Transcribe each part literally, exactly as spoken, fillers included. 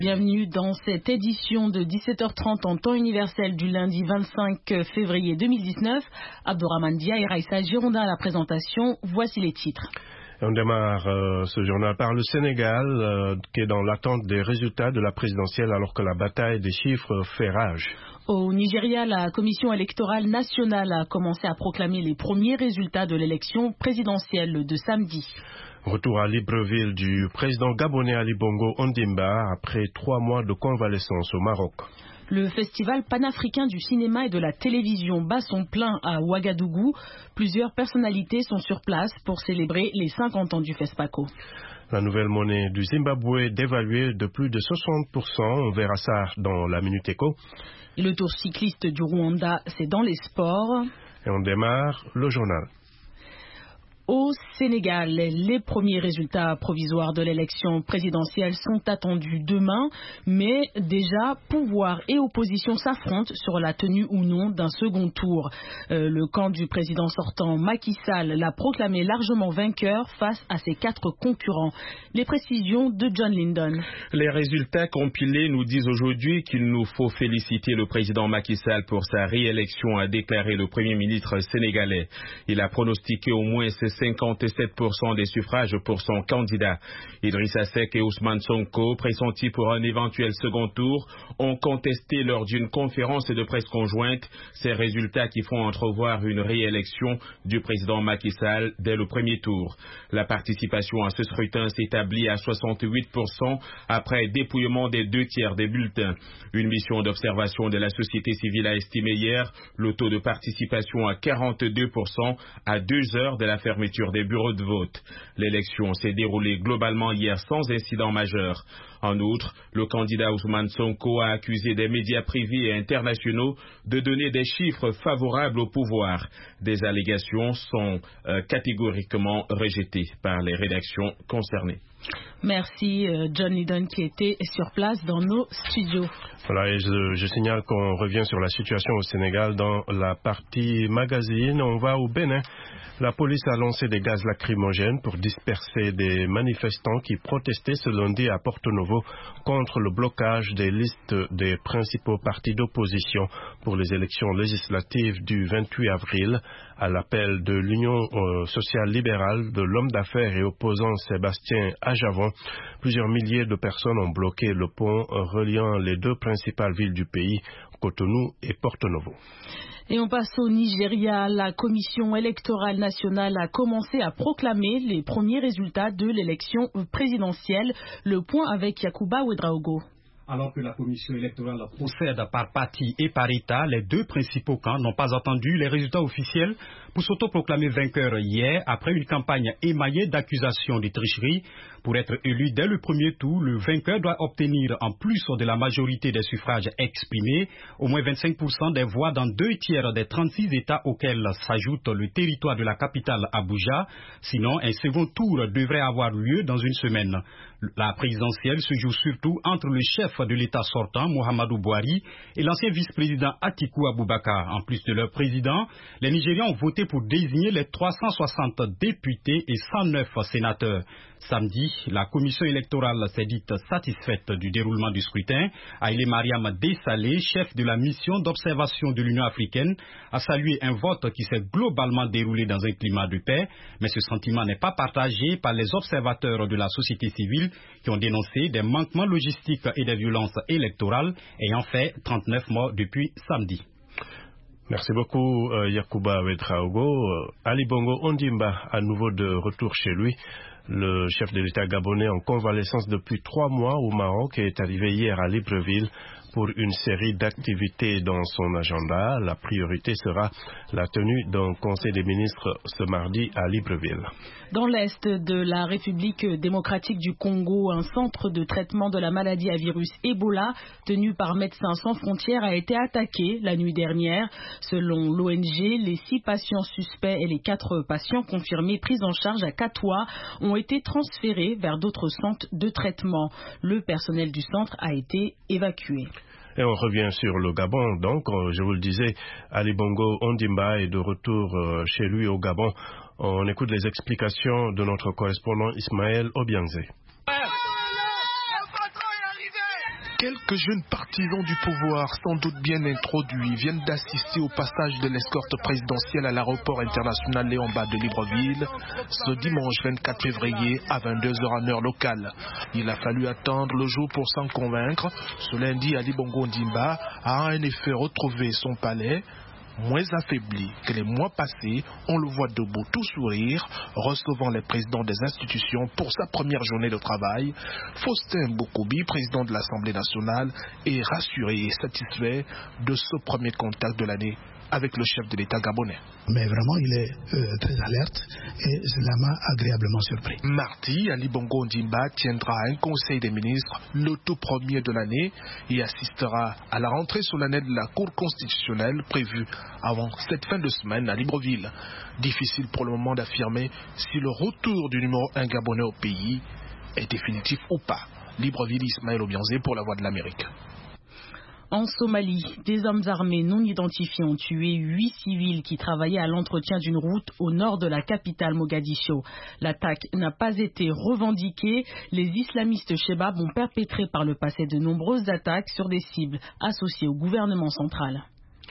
Bienvenue dans cette édition de dix-sept heures trente en temps universel du lundi vingt-cinq février deux mille dix-neuf. Abdourahmane Dia et Raïssa Gironda à la présentation. Voici les titres. On démarre euh, ce journal par le Sénégal euh, qui est dans l'attente des résultats de la présidentielle alors que la bataille des chiffres fait rage. Au Nigeria, la commission électorale nationale a commencé à proclamer les premiers résultats de l'élection présidentielle de samedi. Retour à Libreville du président gabonais Ali Bongo Ondimba après trois mois de convalescence au Maroc. Le festival panafricain du cinéma et de la télévision bat son plein à Ouagadougou. Plusieurs personnalités sont sur place pour célébrer les cinquante ans du FESPACO. La nouvelle monnaie du Zimbabwe dévaluée de plus de soixante pour cent. On verra ça dans la Minute Éco. Et le tour cycliste du Rwanda, c'est dans les sports. Et on démarre le journal. Au Sénégal, les premiers résultats provisoires de l'élection présidentielle sont attendus demain, mais déjà pouvoir et opposition s'affrontent sur la tenue ou non d'un second tour. Euh, le camp du président sortant Macky Sall l'a proclamé largement vainqueur face à ses quatre concurrents. Les précisions de John Lyndon. Les résultats compilés nous disent aujourd'hui qu'il nous faut féliciter le président Macky Sall pour sa réélection, a déclaré le premier ministre sénégalais. Il a pronostiqué au moins ses cinquante-sept pour cent des suffrages pour son candidat. Idrissa Seck et Ousmane Sonko, pressentis pour un éventuel second tour, ont contesté lors d'une conférence de presse conjointe ces résultats qui font entrevoir une réélection du président Macky Sall dès le premier tour. La participation à ce scrutin s'établit à soixante-huit pour cent après dépouillement des deux tiers des bulletins. Une mission d'observation de la société civile a estimé hier le taux de participation à quarante-deux pour cent à deux heures de la fermeture des bureaux de vote. L'élection s'est déroulée globalement hier sans incident majeur. En outre, le candidat Ousmane Sonko a accusé des médias privés et internationaux de donner des chiffres favorables au pouvoir. Des allégations sont euh, catégoriquement rejetées par les rédactions concernées. Merci euh, John Lydon qui était sur place dans nos studios. Voilà, et je, je signale qu'on revient sur la situation au Sénégal dans la partie magazine. On va au Bénin. La police a lancé des gaz lacrymogènes pour disperser des manifestants qui protestaient ce lundi à Porto Novo contre le blocage des listes des principaux partis d'opposition pour les élections législatives du vingt-huit avril. À l'appel de l'Union euh, sociale libérale de l'homme d'affaires et opposant Sébastien Ajavon, plusieurs milliers de personnes ont bloqué le pont reliant les deux principales villes du pays, Cotonou et Porto Novo. Et on passe au Nigeria. La commission électorale nationale a commencé à proclamer les premiers résultats de l'élection présidentielle. Le point avec Yakuba Ouedraogo. Alors que la commission électorale procède par parti et par État, les deux principaux camps n'ont pas attendu les résultats officiels pour s'autoproclamer vainqueurs hier après une campagne émaillée d'accusations de tricherie. Pour être élu dès le premier tour, le vainqueur doit obtenir, en plus de la majorité des suffrages exprimés, au moins vingt-cinq pour cent des voix dans deux tiers des trente-six États auxquels s'ajoute le territoire de la capitale Abuja. Sinon, un second tour devrait avoir lieu dans une semaine. La présidentielle se joue surtout entre le chef de l'État sortant, Muhammadu Buhari, et l'ancien vice-président Atiku Abubakar. En plus de leur président, les Nigérians ont voté pour désigner les trois cent soixante députés et cent neuf sénateurs. Samedi, la commission électorale s'est dite satisfaite du déroulement du scrutin. Haïlé Mariam Dessalé, chef de la mission d'observation de l'Union africaine, a salué un vote qui s'est globalement déroulé dans un climat de paix, mais ce sentiment n'est pas partagé par les observateurs de la société civile qui ont dénoncé des manquements logistiques et des violences électorales ayant fait trente-neuf morts depuis samedi. Merci beaucoup euh, Yakuba Ouedraogo. Euh, Ali Bongo Ondimba à nouveau de retour chez lui. Le chef de l'État gabonais en convalescence depuis trois mois au Maroc est arrivé hier à Libreville pour une série d'activités dans son agenda. La priorité sera la tenue d'un conseil des ministres ce mardi à Libreville. Dans l'est de la République démocratique du Congo, un centre de traitement de la maladie à virus Ebola tenu par Médecins sans frontières a été attaqué la nuit dernière. Selon l'O N G, les six patients suspects et les quatre patients confirmés pris en charge à Katoa ont été transférés vers d'autres centres de traitement. Le personnel du centre a été évacué. Et on revient sur le Gabon. Donc, je vous le disais, Ali Bongo Ondimba est de retour chez lui au Gabon. On écoute les explications de notre correspondant Ismaël Obiangze. Quelques jeunes partisans du pouvoir, sans doute bien introduits, viennent d'assister au passage de l'escorte présidentielle à l'aéroport international Léon-Bas de Libreville ce dimanche vingt-quatre février à vingt-deux heures en heure locale. Il a fallu attendre le jour pour s'en convaincre. Ce lundi, Ali Bongo Ondimba a en effet retrouvé son palais. Moins affaibli que les mois passés, on le voit debout, tout sourire, recevant les présidents des institutions pour sa première journée de travail. Faustin Bokobi, président de l'Assemblée nationale, est rassuré et satisfait de ce premier contact de l'année avec le chef de l'État gabonais. Mais vraiment, il est euh, très alerte et cela m'a agréablement surpris. Mardi, Ali Bongo Ondimba tiendra un conseil des ministres le tout premier de l'année et assistera à la rentrée solennelle de la Cour constitutionnelle prévue avant cette fin de semaine à Libreville. Difficile pour le moment d'affirmer si le retour du numéro un gabonais au pays est définitif ou pas. Libreville, Ismaël Obianzé pour la Voix de l'Amérique. En Somalie, des hommes armés non identifiés ont tué huit civils qui travaillaient à l'entretien d'une route au nord de la capitale Mogadiscio. L'attaque n'a pas été revendiquée. Les islamistes Shebab ont perpétré par le passé de nombreuses attaques sur des cibles associées au gouvernement central.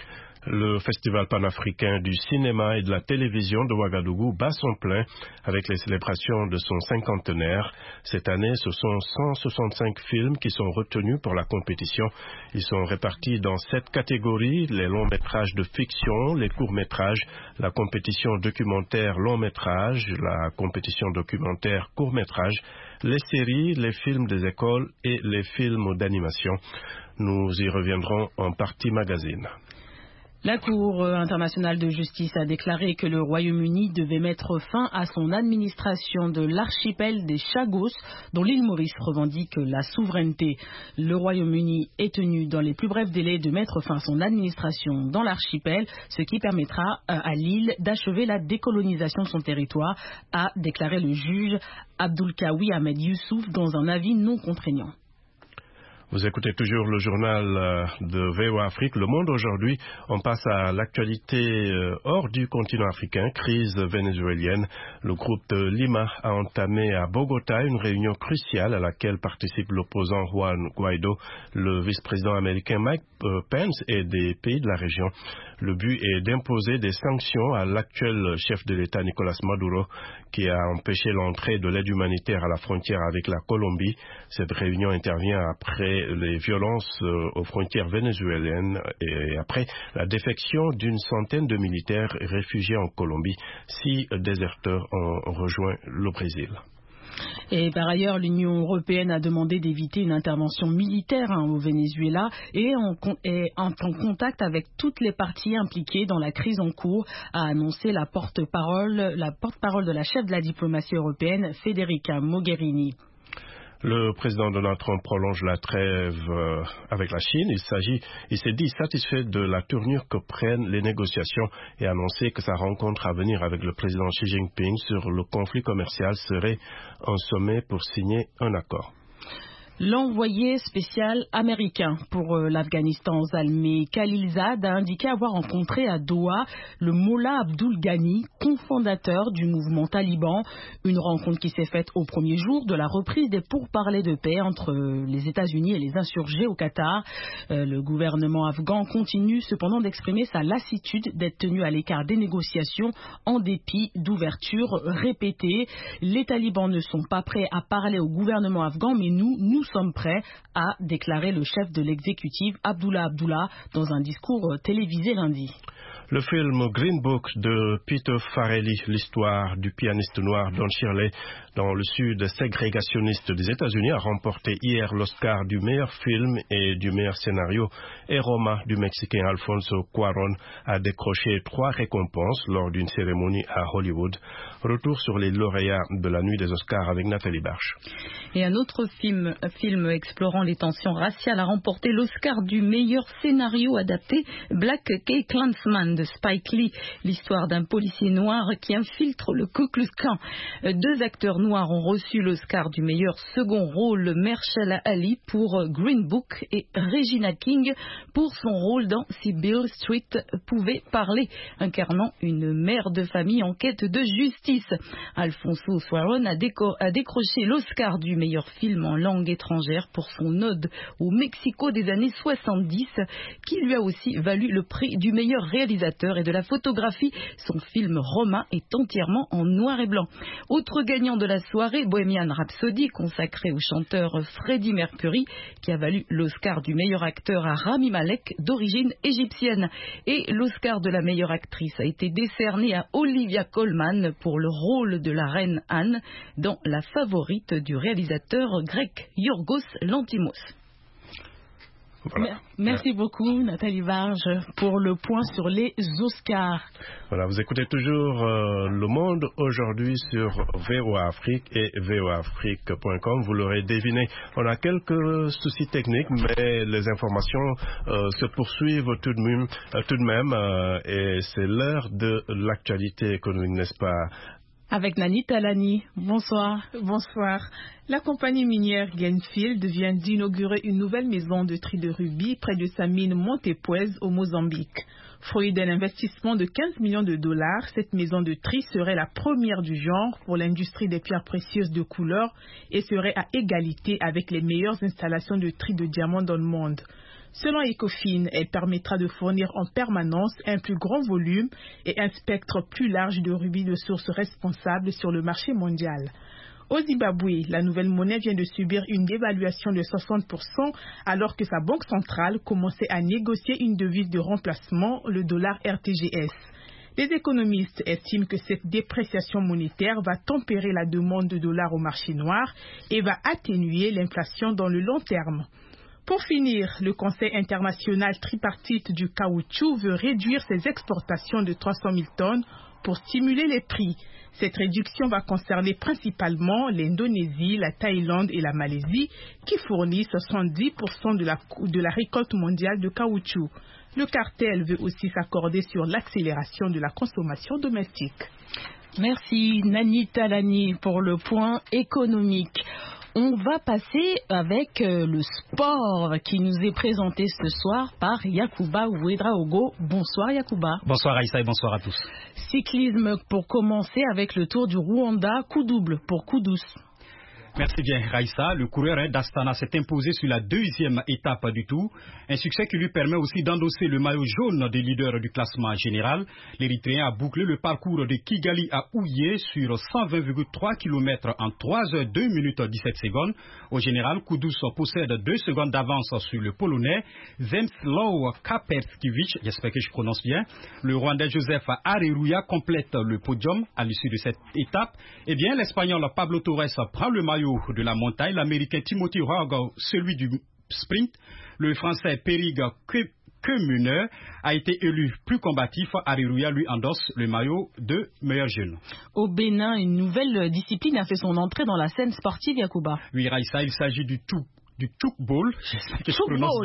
Le Festival panafricain du cinéma et de la télévision de Ouagadougou bat son plein avec les célébrations de son cinquantenaire. Cette année, ce sont cent soixante-cinq films qui sont retenus pour la compétition. Ils sont répartis dans sept catégories, les longs métrages de fiction, les courts métrages, la compétition documentaire long métrage, la compétition documentaire court métrage, les séries, les films des écoles et les films d'animation. Nous y reviendrons en partie magazine. La Cour internationale de justice a déclaré que le Royaume-Uni devait mettre fin à son administration de l'archipel des Chagos, dont l'île Maurice revendique la souveraineté. Le Royaume-Uni est tenu dans les plus brefs délais de mettre fin à son administration dans l'archipel, ce qui permettra à l'île d'achever la décolonisation de son territoire, a déclaré le juge Abdulkawi Ahmed Youssouf dans un avis non contraignant. Vous écoutez toujours le journal de V O A Afrique, Le Monde aujourd'hui. On passe à l'actualité hors du continent africain, crise vénézuélienne. Le groupe de Lima a entamé à Bogota une réunion cruciale à laquelle participent l'opposant Juan Guaido, le vice-président américain Mike Pence et des pays de la région. Le but est d'imposer des sanctions à l'actuel chef de l'État Nicolas Maduro, qui a empêché l'entrée de l'aide humanitaire à la frontière avec la Colombie. Cette réunion intervient après les violences aux frontières vénézuéliennes et après la défection d'une centaine de militaires réfugiés en Colombie. Six déserteurs ont rejoint le Brésil. Et par ailleurs, l'Union européenne a demandé d'éviter une intervention militaire hein, au Venezuela et en, est en contact avec toutes les parties impliquées dans la crise en cours, a annoncé la porte-parole, la porte-parole de la chef de la diplomatie européenne, Federica Mogherini. Le président Donald Trump prolonge la trêve euh, avec la Chine. Il s'agit, il s'est dit satisfait de la tournure que prennent les négociations et a annoncé que sa rencontre à venir avec le président Xi Jinping sur le conflit commercial serait un sommet pour signer un accord. L'envoyé spécial américain pour euh, l'Afghanistan, Zalmay Khalilzad, a indiqué avoir rencontré à Doha le Mollah Abdul Ghani, cofondateur du mouvement taliban. Une rencontre qui s'est faite au premier jour de la reprise des pourparlers de paix entre euh, les États-Unis et les insurgés au Qatar. Euh, le gouvernement afghan continue cependant d'exprimer sa lassitude d'être tenu à l'écart des négociations en dépit d'ouvertures répétées. Les talibans ne sont pas prêts à parler au gouvernement afghan, mais nous, nous sommes prêts, a déclaré le chef de l'exécutif Abdullah Abdullah dans un discours télévisé lundi. Le film Green Book de Peter Farrelly, l'histoire du pianiste noir Don Shirley dans le sud ségrégationniste des États-Unis, a remporté hier l'Oscar du meilleur film et du meilleur scénario. Et Roma du Mexicain Alfonso Cuarón a décroché trois récompenses lors d'une cérémonie à Hollywood. Retour sur les lauréats de la nuit des Oscars avec Nathalie Barche. Et un autre film, un film explorant les tensions raciales a remporté l'Oscar du meilleur scénario adapté, Black K. Klansman de Spike Lee, l'histoire d'un policier noir qui infiltre le Ku Klux Klan. Deux acteurs noirs ont reçu l'Oscar du meilleur second rôle, Mahershala Ali pour Green Book et Regina King pour son rôle dans Si Beale Street pouvait parler, incarnant une mère de famille en quête de justice. Alfonso Cuarón a, déco- a décroché l'Oscar du meilleur film en langue étrangère étrangères pour son ode au Mexico des années soixante-dix, qui lui a aussi valu le prix du meilleur réalisateur et de la photographie. Son film Roma est entièrement en noir et blanc. Autre gagnant de la soirée, Bohemian Rhapsody, consacré au chanteur Freddie Mercury, qui a valu l'Oscar du meilleur acteur à Rami Malek, d'origine égyptienne. Et l'Oscar de la meilleure actrice a été décerné à Olivia Colman pour le rôle de la reine Anne dans La favorite du réalisateur grec Yorgos Lanthimos. Voilà. Merci beaucoup Nathalie Varge pour le point sur les Oscars. Voilà, vous écoutez toujours euh, Le Monde aujourd'hui sur V O A Afrique et V O A Afrique point com. Vous l'aurez deviné, on a quelques soucis techniques, mais les informations euh, se poursuivent tout de même, euh, tout de même euh, et c'est l'heure de l'actualité économique, n'est-ce pas? Avec Nani Talani. Bonsoir. Bonsoir. La compagnie minière Genfield vient d'inaugurer une nouvelle maison de tri de rubis près de sa mine Montepuez au Mozambique. Fruit d'un investissement de quinze millions de dollars, cette maison de tri serait la première du genre pour l'industrie des pierres précieuses de couleur et serait à égalité avec les meilleures installations de tri de diamants dans le monde. Selon Ecofin, elle permettra de fournir en permanence un plus grand volume et un spectre plus large de rubis de sources responsables sur le marché mondial. Au Zimbabwe, la nouvelle monnaie vient de subir une dévaluation de soixante pour cent alors que sa banque centrale commençait à négocier une devise de remplacement, le dollar R T G S. Les économistes estiment que cette dépréciation monétaire va tempérer la demande de dollars au marché noir et va atténuer l'inflation dans le long terme. Pour finir, le Conseil international tripartite du caoutchouc veut réduire ses exportations de trois cent mille tonnes pour stimuler les prix. Cette réduction va concerner principalement l'Indonésie, la Thaïlande et la Malaisie qui fournissent soixante-dix pour cent de la, de la récolte mondiale de caoutchouc. Le cartel veut aussi s'accorder sur l'accélération de la consommation domestique. Merci Nani Talani pour le point économique. On va passer avec le sport qui nous est présenté ce soir par Yacouba Ouedraogo. Bonsoir Yacouba. Bonsoir Aïssa et bonsoir à tous. Cyclisme pour commencer avec le Tour du Rwanda, coup double pour Kudus. Merci bien Raïssa. Le coureur d'Astana s'est imposé sur la deuxième étape du Tour. Un succès qui lui permet aussi d'endosser le maillot jaune des leaders du classement général. L'Érythréen a bouclé le parcours de Kigali à Ouye sur cent vingt virgule trois kilomètres en trois heures deux minutes dix-sept secondes. Au général, Kudus possède deux secondes d'avance sur le Polonais Zemslow Kapeskiewicz, j'espère que je prononce bien. Le Rwandais Joseph Areruya complète le podium à l'issue de cette étape. Eh bien, l'Espagnol Pablo Torres prend le maillot de la montagne, l'Américain Timothy Rogue celui du sprint, le Français Périg Kemuner a été élu plus combatif. Areruya lui endosse le maillot de meilleur jeune. Au Bénin, une nouvelle discipline a fait son entrée dans la scène sportive, Yacouba. Oui, Raïssa, il s'agit du tout. Du Tchoukball, j'espère que je prononce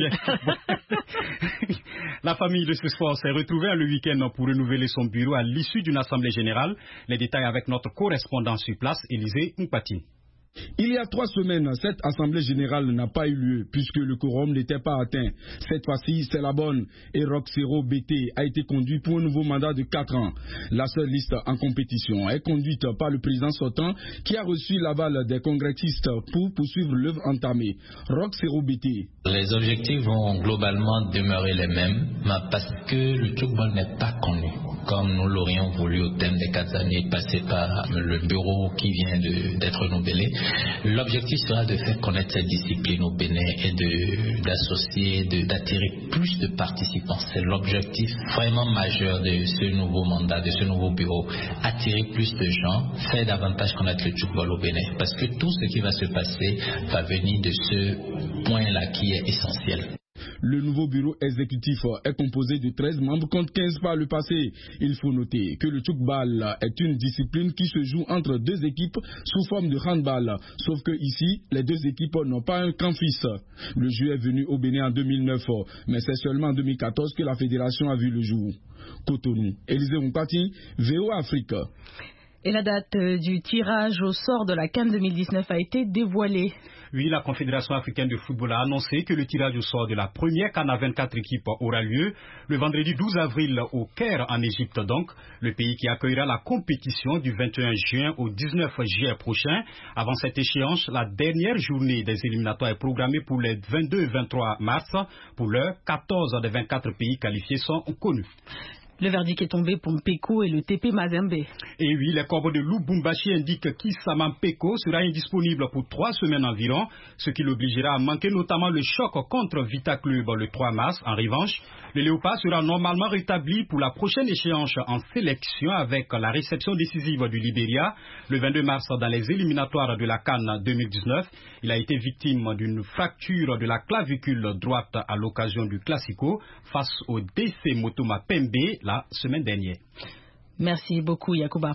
bien. La famille de ce sport s'est retrouvée le week-end pour renouveler son bureau à l'issue d'une assemblée générale. Les détails avec notre correspondant sur place, Élisée Mpati. Il y a trois semaines, cette assemblée générale n'a pas eu lieu puisque le quorum n'était pas atteint. Cette fois-ci, c'est la bonne et Roxero B T a été conduit pour un nouveau mandat de quatre ans. La seule liste en compétition est conduite par le président sortant qui a reçu l'aval des congressistes pour poursuivre l'œuvre entamée. Roxero B T. Les objectifs vont globalement demeurer les mêmes, mais parce que le Tchoukball n'est pas connu, comme nous l'aurions voulu au terme des quatre années passées par le bureau qui vient d'être renouvelé. L'objectif sera de faire connaître cette discipline au Bénin et d'associer, d'attirer plus de participants. C'est l'objectif vraiment majeur de ce nouveau mandat, de ce nouveau bureau. Attirer plus de gens, faire davantage connaître le Tchoukball au Bénin. Parce que tout ce qui va se passer va venir de ce point-là qui est essentiel. Le nouveau bureau exécutif est composé de treize membres contre quinze par le passé. Il faut noter que le tchoukball est une discipline qui se joue entre deux équipes sous forme de handball. Sauf que ici, les deux équipes n'ont pas un camp fixe. Le jeu est venu au Bénin en deux mille neuf, mais c'est seulement en deux mille quatorze que la fédération a vu le jour. Cotonou, Élisée Mpati, V O A Afrique. Et la date du tirage au sort de la CAN deux mille dix-neuf a été dévoilée. Oui, la Confédération africaine de football a annoncé que le tirage au sort de la première CAN à vingt-quatre équipes aura lieu le vendredi douze avril au Caire en Égypte donc, le pays qui accueillera la compétition du vingt et un juin au dix-neuf juillet prochain. Avant cette échéance, la dernière journée des éliminatoires est programmée pour les vingt-deux et vingt-trois mars. Pour l'heure, quatorze des vingt-quatre pays qualifiés sont connus. Le verdict est tombé pour Mpeko et le T P Mazembe. Et oui, les corbeaux de Lubumbashi indiquent qu'Issama Mpeko sera indisponible pour trois semaines environ, ce qui l'obligera à manquer notamment le choc contre Vita Club le trois mars. En revanche, le Léopard sera normalement rétabli pour la prochaine échéance en sélection avec la réception décisive du Libéria le vingt-deux mars dans les éliminatoires de la CAN deux mille dix-neuf. Il a été victime d'une fracture de la clavicule droite à l'occasion du Classico face au D C Motoma Pembe la semaine dernière. Merci beaucoup, Yacouba.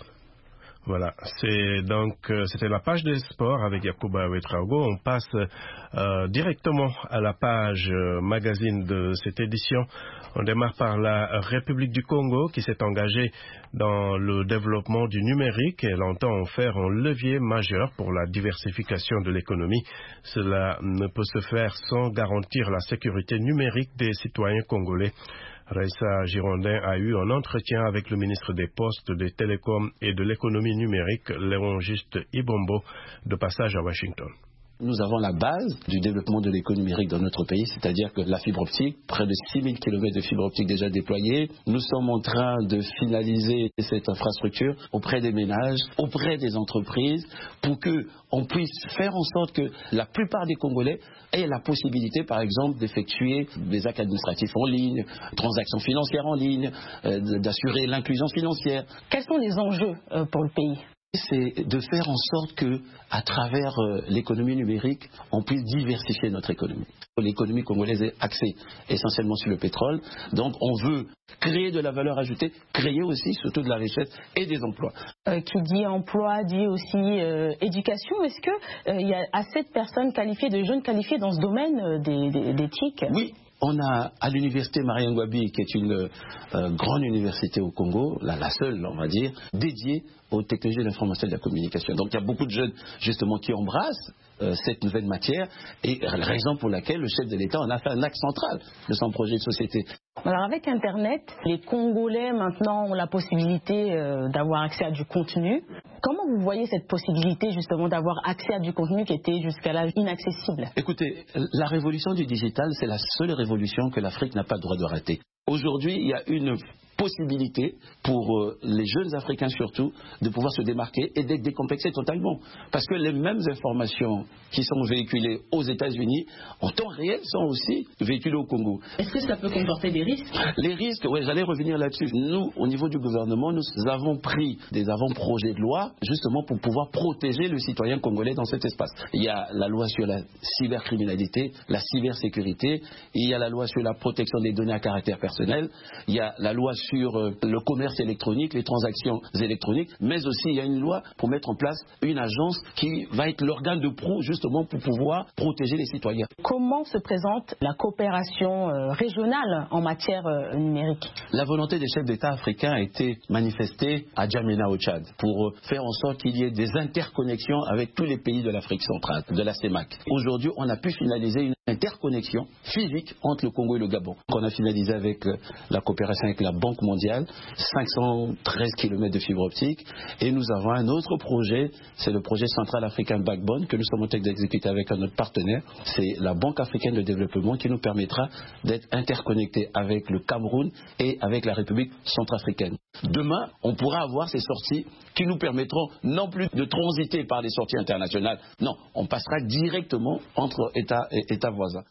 Voilà, c'est donc euh, c'était la page des sports avec Yacouba Ouedraogo. On passe euh, directement à la page euh, magazine de cette édition. On démarre par la République du Congo qui s'est engagée dans le développement du numérique. Elle entend en faire un levier majeur pour la diversification de l'économie. Cela ne peut se faire sans garantir la sécurité numérique des citoyens congolais. Raissa Girondin a eu un entretien avec le ministre des Postes, des Télécoms et de l'économie numérique, Léon Juste Ibombo, de passage à Washington. Nous avons la base du développement de l'économie numérique dans notre pays, c'est-à-dire que la fibre optique, près de six mille kilomètres de fibre optique déjà déployée. Nous sommes en train de finaliser cette infrastructure auprès des ménages, auprès des entreprises, pour qu'on puisse faire en sorte que la plupart des Congolais aient la possibilité, par exemple, d'effectuer des actes administratifs en ligne, transactions financières en ligne, euh, d'assurer l'inclusion financière. Quels sont les enjeux euh, pour le pays ? C'est de faire en sorte que, à travers euh, l'économie numérique, on puisse diversifier notre économie. L'économie congolaise est axée essentiellement sur le pétrole, donc on veut créer de la valeur ajoutée, créer aussi surtout de la richesse et des emplois. Euh, qui dit emploi, dit aussi euh, éducation. Est-ce qu'il euh, y a assez de personnes qualifiées, de jeunes qualifiés dans ce domaine euh, des, des, des T I C ? Oui. On a à l'université Marien Ngouabi, qui est une euh, grande université au Congo, la, la seule, on va dire, dédiée aux technologies de l'information et de la communication. Donc il y a beaucoup de jeunes justement qui embrassent euh, cette nouvelle matière, et la raison pour laquelle le chef de l'État en a fait un axe central de son projet de société. Alors avec Internet, les Congolais maintenant ont la possibilité euh, d'avoir accès à du contenu. Comment vous voyez cette possibilité justement d'avoir accès à du contenu qui était jusqu'à là inaccessible ? Écoutez, la révolution du digital, c'est la seule révolution que l'Afrique n'a pas le droit de rater. Aujourd'hui, il y a une possibilité pour euh, les jeunes Africains surtout de pouvoir se démarquer et d'être décomplexés totalement. Parce que les mêmes informations qui sont véhiculées aux États-Unis, en temps réel, sont aussi véhiculées au Congo. Est-ce que ça peut comporter des risques ? Les risques, oui, j'allais revenir là-dessus. Nous, au niveau du gouvernement, nous avons pris des avant-projets de loi justement pour pouvoir protéger le citoyen congolais dans cet espace. Il y a la loi sur la cybercriminalité, la cybersécurité, il y a la loi sur la protection des données à caractère personnel, il y a la loi sur sur le commerce électronique, les transactions électroniques, mais aussi il y a une loi pour mettre en place une agence qui va être l'organe de proue justement pour pouvoir protéger les citoyens. Comment se présente la coopération euh, régionale en matière euh, numérique ? La volonté des chefs d'État africains a été manifestée à Djamena au Tchad pour faire en sorte qu'il y ait des interconnexions avec tous les pays de l'Afrique centrale, de la CEMAC. Aujourd'hui, on a pu finaliser une interconnexion physique entre le Congo et le Gabon. On a finalisé avec la coopération avec la Banque mondiale, cinq cent treize kilomètres de fibre optique, et nous avons un autre projet, c'est le projet Central African Backbone que nous sommes en train d'exécuter avec un autre partenaire, c'est la Banque africaine de développement qui nous permettra d'être interconnectés avec le Cameroun et avec la République centrafricaine. Demain, on pourra avoir ces sorties qui nous permettront non plus de transiter par les sorties internationales, non, on passera directement entre États et États voisins.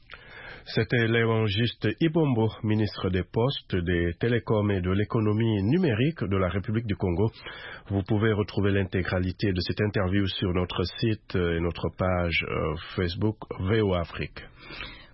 C'était Léon Juste Ibombo, ministre des Postes, des Télécoms et de l'économie numérique de la République du Congo. Vous pouvez retrouver l'intégralité de cette interview sur notre site et notre page Facebook V O Afrique.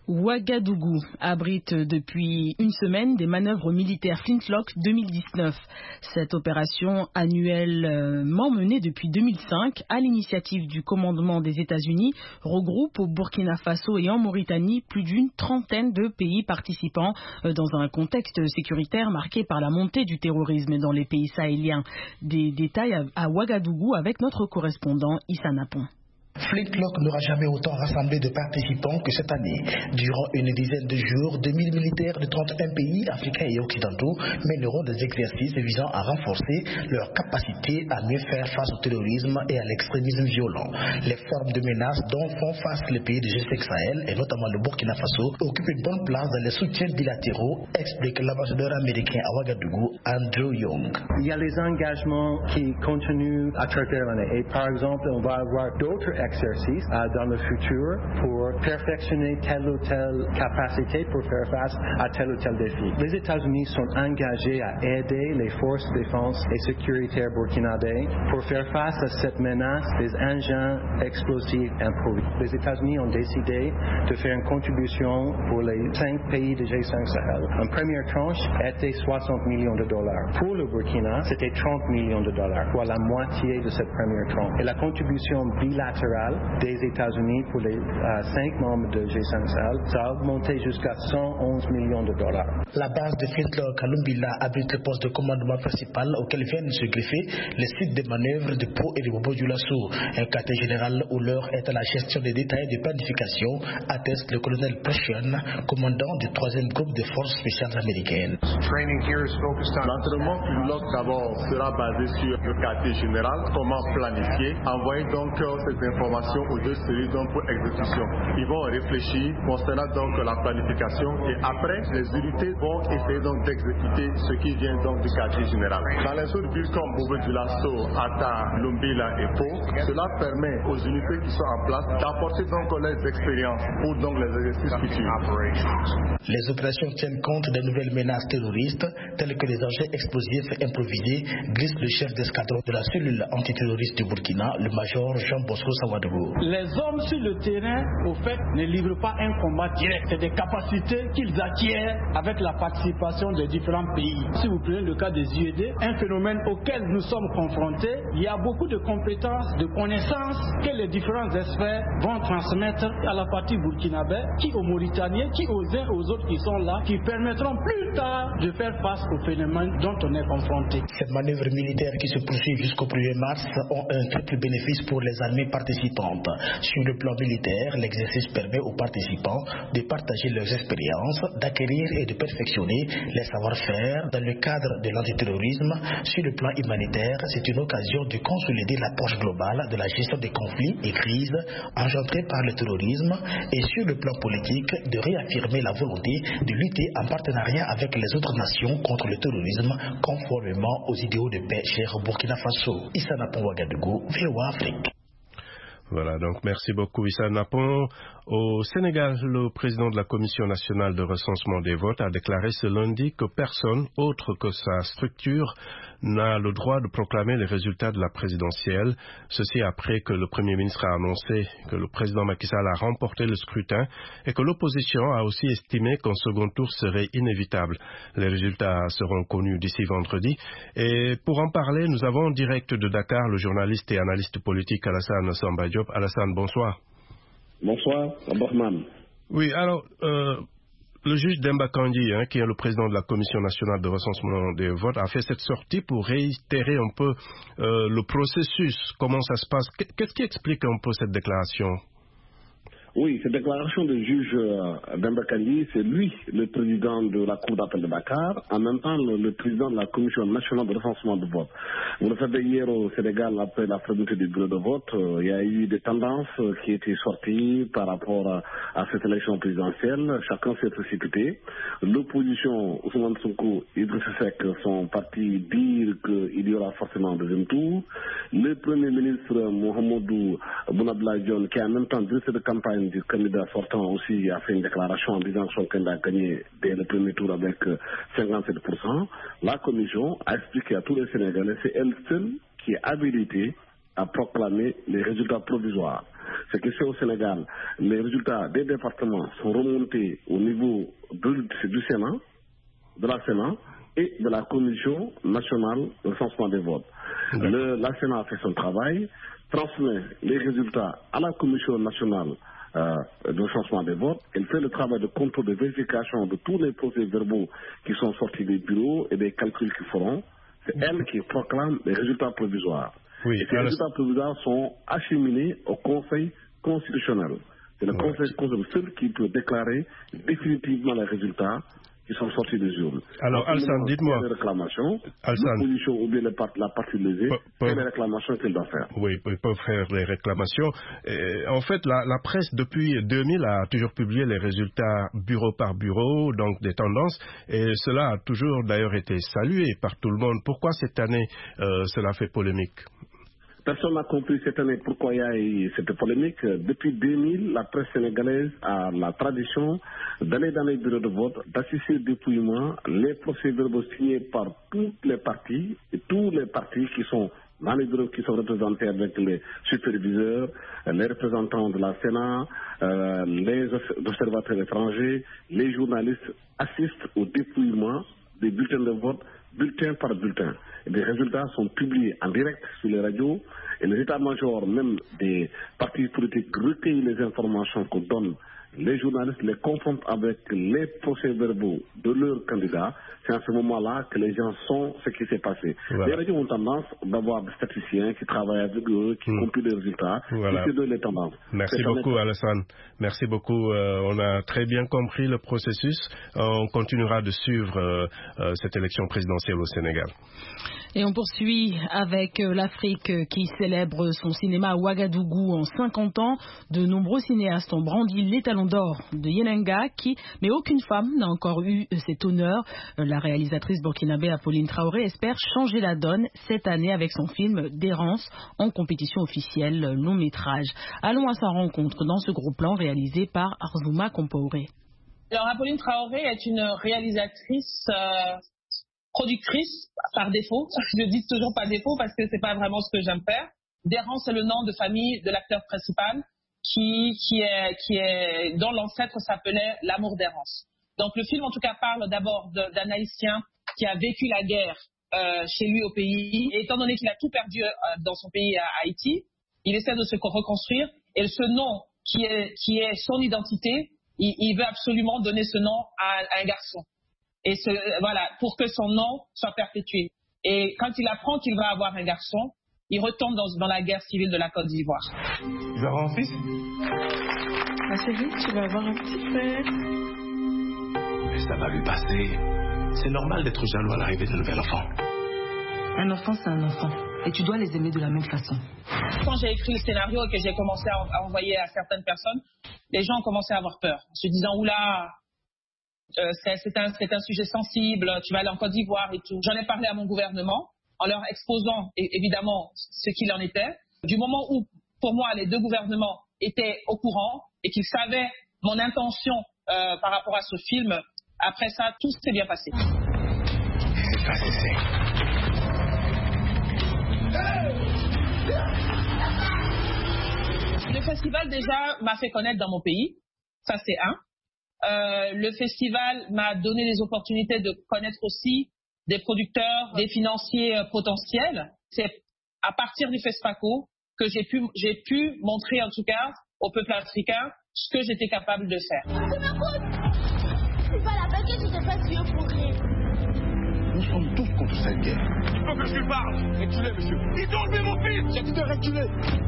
Ouagadougou abrite depuis une semaine des manœuvres militaires Flintlock deux mille dix-neuf. Cette opération annuellement menée depuis deux mille cinq à l'initiative du commandement des États-Unis regroupe au Burkina Faso et en Mauritanie plus d'une trentaine de pays participants dans un contexte sécuritaire marqué par la montée du terrorisme dans les pays sahéliens. Des détails à Ouagadougou avec notre correspondant Issa Napon. Flintlock n'aura jamais autant rassemblé de participants que cette année. Durant une dizaine de jours, deux mille militaires de trente et un pays africains et occidentaux mèneront des exercices visant à renforcer leur capacité à mieux faire face au terrorisme et à l'extrémisme violent. Les formes de menaces dont font face les pays de G cinq Sahel et notamment le Burkina Faso occupent une bonne place dans les soutiens bilatéraux, explique l'ambassadeur américain à Ouagadougou, Andrew Young. Il y a les engagements qui continuent à travers l'année et par exemple on va avoir d'autres exercices euh, dans le futur pour perfectionner telle ou telle capacité pour faire face à tel ou tel défi. Les États-Unis sont engagés à aider les forces de défense et sécuritaires burkinabés pour faire face à cette menace des engins explosifs improvisés. Les États-Unis ont décidé de faire une contribution pour les cinq pays de G cinq Sahel. Une première tranche était soixante millions de dollars. Pour le Burkina, c'était trente millions de dollars, soit la moitié de cette première tranche. Et la contribution bilatérale des États-Unis pour les euh, cinq membres de G cinq Sahel, ça a augmenté jusqu'à cent onze millions de dollars. La base de Flintlock à Lumbila abrite le poste de commandement principal auquel viennent se greffer les sites de manœuvre de Pau et de Bobo Dioulasso. Un quartier général où l'heure est à la gestion des détails de planification, atteste le colonel Pression, commandant du troisième groupe de forces spéciales américaines. L'entraînement Flintlock d'abord sera basé sur le quartier général, comment planifier, envoyer donc ces informations aux deux cellules donc pour exécution. Ils vont réfléchir concernant donc la planification et après les unités vont essayer donc d'exécuter ce qui vient donc du quartier général. Dans les autres villes comme Bobo Dioulasso, Ata, Lumbila et Pau, cela permet aux unités qui sont en place d'apporter donc les expériences pour donc les exercices futurs. Les opérations tiennent compte des nouvelles menaces terroristes telles que les engins explosifs improvisés, glisse le chef d'escadron de la cellule antiterroriste du Burkina, le major Jean Bosco Sawadougou. Les hommes sur le terrain, au fait, ne livrent pas un combat direct. C'est des capacités qu'ils acquièrent avec la participation des différents pays. Si vous prenez le cas des U E D, un phénomène auquel nous sommes confrontés, il y a beaucoup de compétences, de connaissances que les différents experts vont transmettre à la partie burkinabé, qui aux Mauritaniens, qui aux uns aux autres qui sont là, qui permettront plus tard de faire face aux phénomènes dont on est confronté. Ces manœuvres militaires qui se poursuivent jusqu'au premier mars ont un triple bénéfice pour les armées participantes. Sur le plan militaire, l'exercice permet aux participants de partager leurs expériences, d'acquérir et de perfectionner les savoir-faire dans le cadre de l'antiterrorisme. Sur le plan humanitaire, c'est une occasion de consolider l'approche globale de la gestion des conflits et crises engendrés par le terrorisme et sur le plan politique, de réaffirmer la volonté de lutter en partenariat avec les autres nations contre le terrorisme conformément aux idéaux de paix chers au Burkina Faso. Issa Napon, Ouagadougou, V O A Afrique. Voilà, donc merci beaucoup Issa Napon. Au Sénégal, le président de la Commission nationale de recensement des votes a déclaré ce lundi que personne autre que sa structure n'a le droit de proclamer les résultats de la présidentielle. Ceci après que le Premier ministre a annoncé que le président Macky Sall a remporté le scrutin et que l'opposition a aussi estimé qu'un second tour serait inévitable. Les résultats seront connus d'ici vendredi. Et pour en parler, nous avons en direct de Dakar le journaliste et analyste politique Alassane Samba Diop. Alassane, bonsoir. Bonsoir, Abdurrahman. Oui, alors, euh, le juge Demba Kandji, hein, qui est le président de la Commission nationale de recensement des votes, a fait cette sortie pour réitérer un peu euh, le processus, comment ça se passe. Qu'est-ce qui explique un peu cette déclaration? Oui, cette déclaration du juge euh, Demba Kandji, c'est lui le président de la Cour d'appel de Dakar, en même temps le, le président de la Commission nationale de recensement de vote. Vous le savez, hier au Sénégal, après la fermeture du bureau de vote, euh, il y a eu des tendances euh, qui étaient sorties par rapport à, à cette élection présidentielle. Chacun s'est précipité. L'opposition, Ousmane Sonko et Idrissa Seck sont partis dire qu'il y aura forcément un deuxième tour. Le Premier ministre Mohamedou Boun Abdallah Dionne, qui a en même temps directeur de campagne du candidat sortant aussi, a fait une déclaration en disant que son candidat a gagné dès le premier tour avec cinquante-sept pour cent. La commission a expliqué à tous les Sénégalais, c'est elle seule qui est habilitée à proclamer les résultats provisoires. c'est que c'est au Sénégal, les résultats des départements sont remontés au niveau de, du Sénat, de la Sénat et de la Commission nationale de recensement des votes. Le, la Sénat a fait son travail, transmet les résultats à la Commission nationale euh, de recensement des votes. Elle fait le travail de contrôle de vérification de tous les procès-verbaux qui sont sortis des bureaux et des calculs qu'ils feront. C'est elle qui proclame les résultats provisoires. Oui, et ces résultats provisoires sont acheminés au Conseil constitutionnel. C'est le ouais. Conseil constitutionnel qui peut déclarer définitivement les résultats qui sont sortis des urnes. Alors, Alsan, dites-moi. Les réclamations, l'opposition ou bien part, la partie lésée, c'est les réclamations qu'elle doit faire. Oui, ils peuvent faire les réclamations. Et, en fait, la, la presse, depuis deux mille, a toujours publié les résultats bureau par bureau, donc des tendances, et cela a toujours d'ailleurs été salué par tout le monde. Pourquoi cette année, euh, cela fait polémique? Personne n'a compris cette année pourquoi il y a eu cette polémique. Depuis deux mille, la presse sénégalaise a la tradition d'aller dans les bureaux de vote, d'assister au dépouillement, les procès-verbaux signés par toutes les parties, et tous les partis qui sont dans les bureaux qui sont représentés avec les superviseurs, les représentants de la Sénat, euh, les observateurs étrangers, les journalistes assistent au dépouillement des bulletins de vote, bulletin par bulletin. Et les résultats sont publiés en direct sur les radios et les états-majors, même des partis politiques, recueillent les informations que donnent les journalistes, les confrontent avec les procès-verbaux de leurs candidats. C'est à ce moment-là que les gens sont ce qui s'est passé. Voilà. Les radios ont tendance d'avoir des statisticiens qui travaillent avec eux, qui mmh. compilent les résultats, voilà. qui se donnent les tendances. Merci beaucoup, Alassane. Merci beaucoup. Euh, on a très bien compris le processus. On continuera de suivre euh, euh, cette élection présidentielle au Sénégal. Et on poursuit avec l'Afrique qui célèbre son cinéma à Ouagadougou en cinquante ans. De nombreux cinéastes ont brandi l'étalon d'or de Yenenga, qui, mais aucune femme n'a encore eu cet honneur. La réalisatrice burkinabé Apolline Traoré espère changer la donne cette année avec son film d'errance en compétition officielle long métrage. Allons à sa rencontre dans ce gros plan réalisé par Arzouma Compaoré. Alors Apolline Traoré est une réalisatrice euh, productrice par défaut. Je dis toujours par défaut parce que c'est pas vraiment ce que j'aime faire. D'errance, c'est le nom de famille de l'acteur principal qui, qui est, qui est, dont l'ancêtre s'appelait L'amour d'errance. Donc le film en tout cas parle d'abord d'un Haïtien qui a vécu la guerre euh, chez lui au pays. Et étant donné qu'il a tout perdu euh, dans son pays à Haïti, il essaie de se reconstruire. Et ce nom qui est, qui est son identité, il, il veut absolument donner ce nom à, à un garçon. Et ce, voilà, pour que son nom soit perpétué. Et quand il apprend qu'il va avoir un garçon, il retombe dans, dans la guerre civile de la Côte d'Ivoire. Tu vas avoir un fils? Ma chérie, tu vas avoir un petit frère. Mais ça va lui passer. C'est normal d'être jaloux à l'arrivée d'un nouvel enfant. Un enfant, c'est un enfant. Et tu dois les aimer de la même façon. Quand j'ai écrit le scénario et que j'ai commencé à, à envoyer à certaines personnes, les gens ont commencé à avoir peur, en se disant, oula, euh, c'est un, un sujet sensible, tu vas aller en Côte d'Ivoire et tout. J'en ai parlé à mon gouvernement, en leur exposant évidemment ce qu'il en était. Du moment où, pour moi, les deux gouvernements étaient au courant et qu'ils savaient mon intention euh, par rapport à ce film, après ça, tout s'est bien passé. C'est pas cessé. Le festival déjà m'a fait connaître dans mon pays, ça c'est un. Euh, le festival m'a donné les opportunités de connaître aussi des producteurs, des financiers euh, potentiels. C'est à partir du FESPACO que j'ai pu, j'ai pu montrer en tout cas au peuple africain ce que j'étais capable de faire. C'est ma faute. C'est pas la baguette, tu t'es pas tué pour rien. Nous sommes tous contre cette guerre. Il faut que je lui parle. Reculez, monsieur. Ils ont enlevé mon fils. J'ai dit de reculer.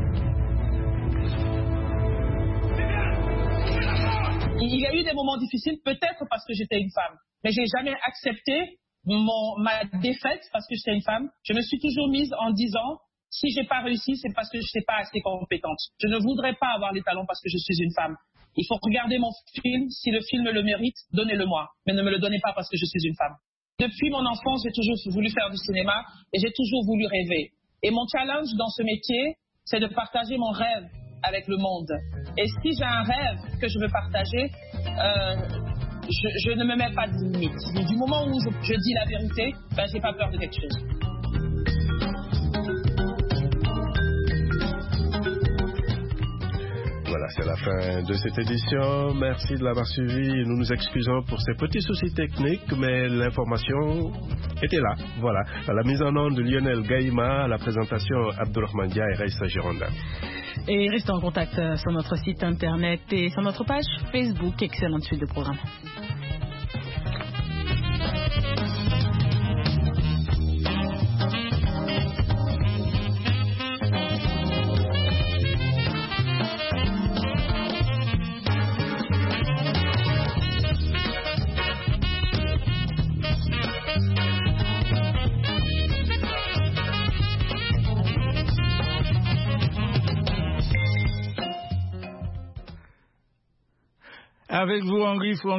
Il y a eu des moments difficiles, peut-être parce que j'étais une femme, mais j'ai jamais accepté mon, ma défaite parce que j'étais une femme. Je me suis toujours mise en disant, si j'ai pas réussi, c'est parce que je n'étais pas assez compétente. Je ne voudrais pas avoir les talents parce que je suis une femme. Il faut regarder mon film, si le film le mérite, donnez-le-moi, mais ne me le donnez pas parce que je suis une femme. Depuis mon enfance, j'ai toujours voulu faire du cinéma et j'ai toujours voulu rêver. Et mon challenge dans ce métier, c'est de partager mon rêve avec le monde. Et si j'ai un rêve que je veux partager, euh, je, je ne me mets pas de limite. Du moment où je, je dis la vérité, ben, j'ai pas peur de quelque chose. c'est la fin de cette édition. Merci de l'avoir suivi. Nous nous excusons pour ces petits soucis techniques, mais l'information était là. Voilà. À la mise en onde de Lionel Gaïma, à la présentation Abdourahmane Dia et Raïssa Gironda. Et restez en contact sur notre site internet et sur notre page Facebook. Excellente suite de programme. Avec vous, Henri François.